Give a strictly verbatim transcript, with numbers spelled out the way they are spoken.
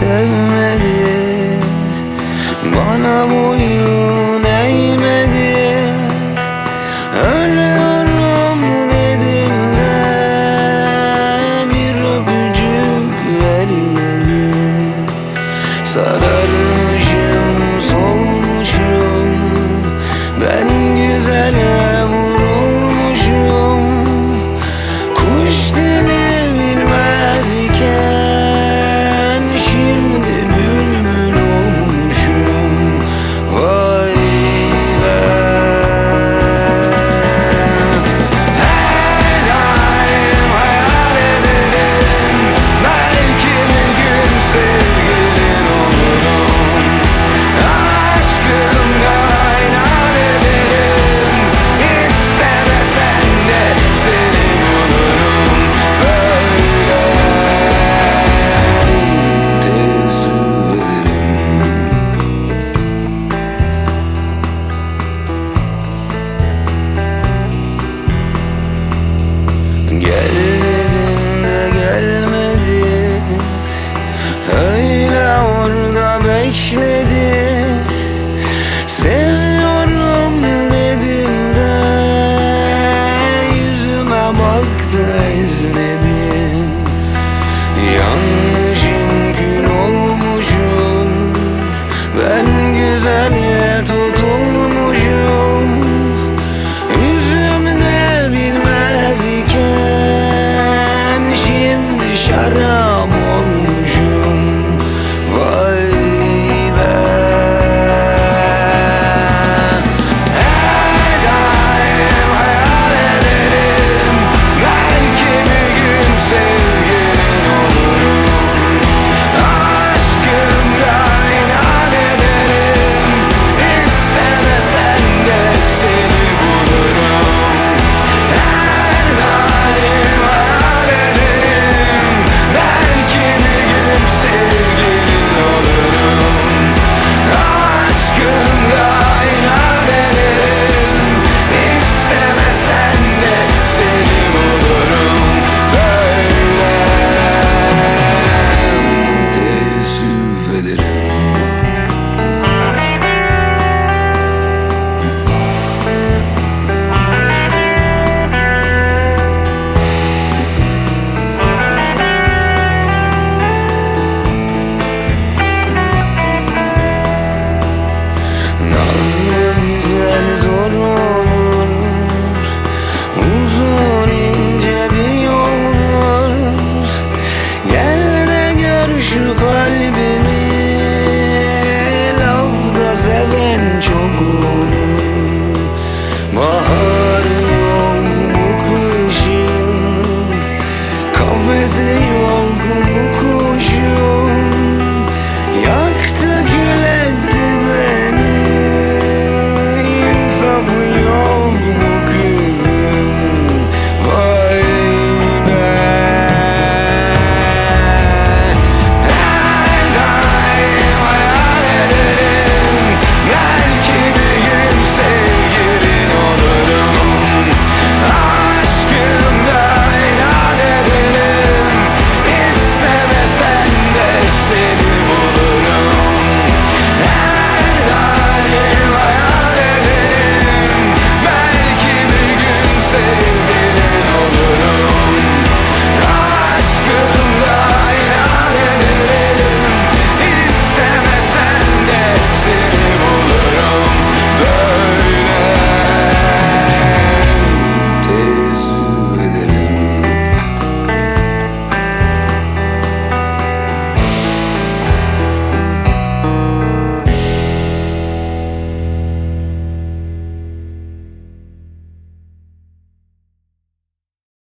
sevmedi, bana boyun eğmedi. Ölüyorum dedim de bir öpücük vermedi. Sararmışım, solmuşum, ben güzele vurulmuşum. Kuş dili bilmez iken şimdi bülbül olmuşum. Vay be. Her daim hayal ederim, belki bir gün sevgilin olurum. Aşkımdan inan ederim, istemesen de seni bulurum. Böyle teessüf ederim. Gel dedim de gelmedi, öyle orada bekledi. Seviyorum dedim de yüzüme baktı, izledi. Yanmışım, kül olmuşum, ben güzel